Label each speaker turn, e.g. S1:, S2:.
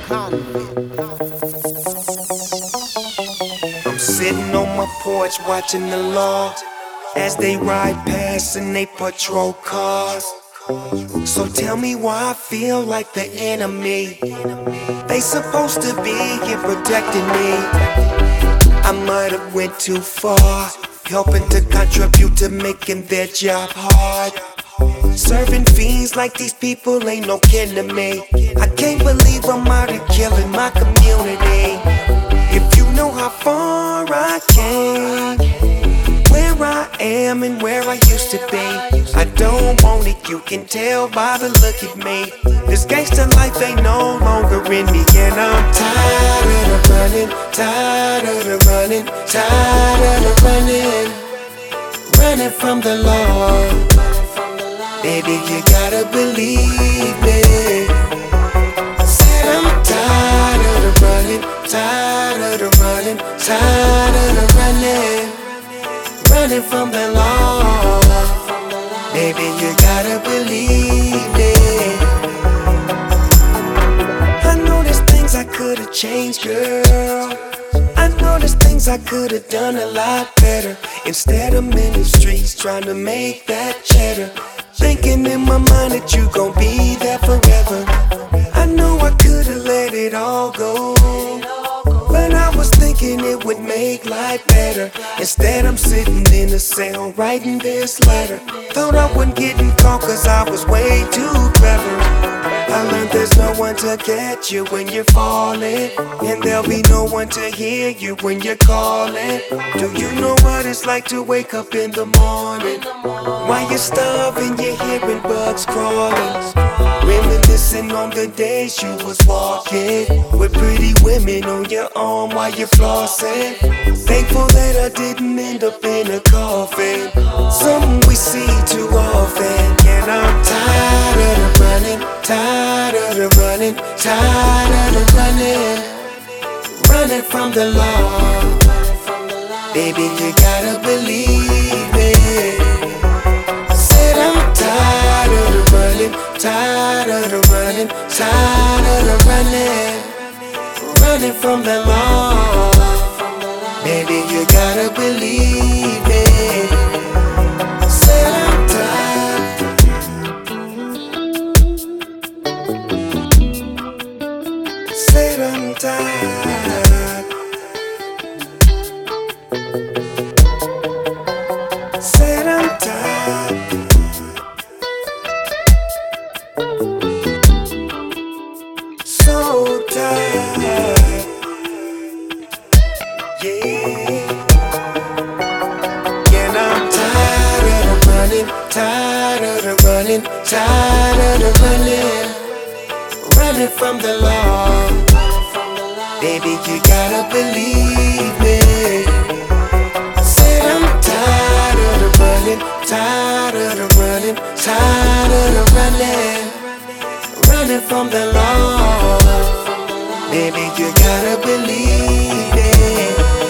S1: I'm sitting on my porch watching the law as they ride past in they patrol cars. So tell me why I feel like the enemy. They supposed to be here protecting me. I might have went too far, helping to contribute to making their job hard. Serving fiends like these people ain't no kin to me. I can't believe I'm out here killing my community. If you know how far I came, where I am and where I used to be, I don't want it, you can tell by the look at me. This gangster life ain't no longer in me, and I'm tired of the running, tired of the running, tired of the running, running from the law. Baby, you gotta believe me. Said I'm tired of the running, tired of the running, tired of the running, running from the law. Baby, you gotta believe me. I know there's things I could've changed, girl. I know there's things I could've done a lot better. Instead I'm in the streets trying to make that cheddar, thinking in my mind that you gon' be there forever. I know I could've let it all go, but I was thinking it would make life better. Instead I'm sitting in a cell writing this letter. Thought I wasn't getting caught cause I was way too clever. I learned there's no one to catch you when you're falling, and there'll be no one to hear you when you're calling. Do you know what it's like to wake up in the morning while you're starving, you're hearing bugs crawling, reminiscing on the days you was walking with pretty women on your arm while you're flossing. Thankful that I didn't end up in a coffin, something we see too often. And I'm tired of the running, tired of the running, tired of the running, running from the law. Baby, you gotta believe me. Said I'm tired of the running, tired of the running, tired of the running, running from the law. Baby, you gotta believe me. Said I'm tired. Said I'm tired. Said I'm tired. So tired. Yeah. And I'm tired of the running, tired of the running, tired of the running, running from the law. Baby, you gotta believe me. Said I'm tired of the running, tired of the running, tired of the running, running from the law. Baby, you gotta believe me.